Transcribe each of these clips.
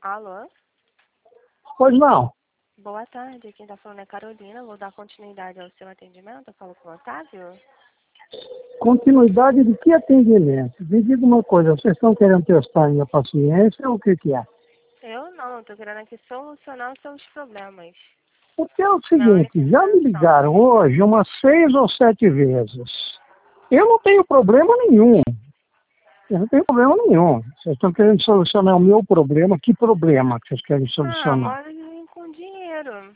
Alô? Pois não. Boa tarde, quem está falando é Carolina. Vou dar continuidade ao seu atendimento. Eu falo com o Otávio. Continuidade de que atendimento? Me diga uma coisa, vocês estão querendo testar a minha paciência ou o que que é? Eu não, estou querendo aqui solucionar os seus problemas. Porque é o Não, seguinte, já me ligaram hoje umas 6 ou 7 vezes. Eu não tenho problema nenhum. Eu não tenho problema nenhum. Vocês estão querendo solucionar o meu problema. Que problema que vocês querem solucionar? Mas com dinheiro.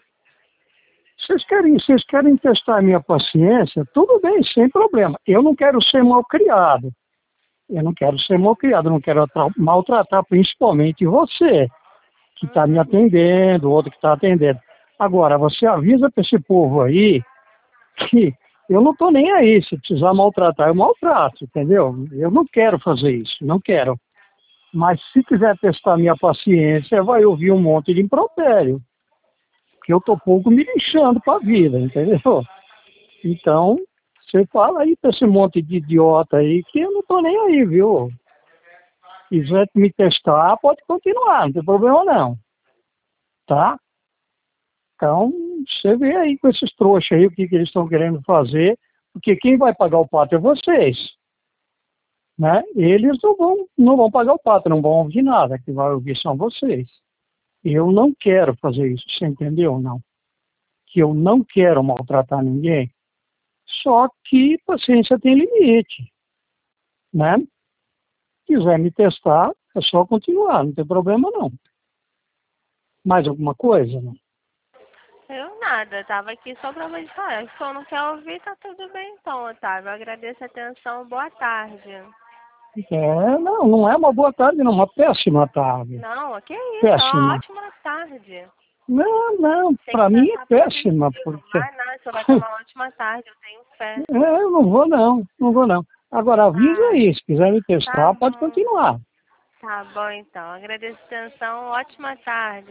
Vocês querem testar a minha paciência? Tudo bem, sem problema. Eu não quero ser mal criado. Eu não quero ser mal criado, eu não quero maltratar principalmente você, que está me atendendo, o outro que está atendendo. Agora, você avisa para esse povo aí que eu não estou nem aí. Se precisar maltratar, eu maltrato, entendeu? Eu não quero fazer isso, não quero. Mas se quiser testar minha paciência, vai ouvir um monte de impropério. Porque eu estou pouco me lixando para a vida, entendeu? Então, você fala aí para esse monte de idiota aí que eu não estou nem aí, viu? Se quiser me testar, pode continuar, não tem problema não. Tá? Então, você vê aí com esses trouxas aí o que eles estão querendo fazer, porque quem vai pagar o pato é vocês. Né? Eles não vão pagar o pato, não vão ouvir nada, que vai ouvir são vocês. Eu não quero fazer isso, você entendeu ou não? Que eu não quero maltratar ninguém, só que paciência tem limite, né? Se quiser me testar, é só continuar, não tem problema não. Mais alguma coisa? Né? Eu nada, tava aqui só pra você falar. Se eu não quer ouvir, tá tudo bem então, Otávio. Eu agradeço a atenção, boa tarde. Não é uma boa tarde, não, uma péssima tarde. Não, que isso, Péssima. é uma ótima tarde. Não, Tem para que mim é pensar péssima, positivo. porque Vai não, você vai ter uma ótima tarde, eu tenho fé. eu não vou não. Agora avisa Ah, aí, se quiser me tá testar, pode bom. continuar. Tá bom então. Agradeço a atenção, ótima tarde.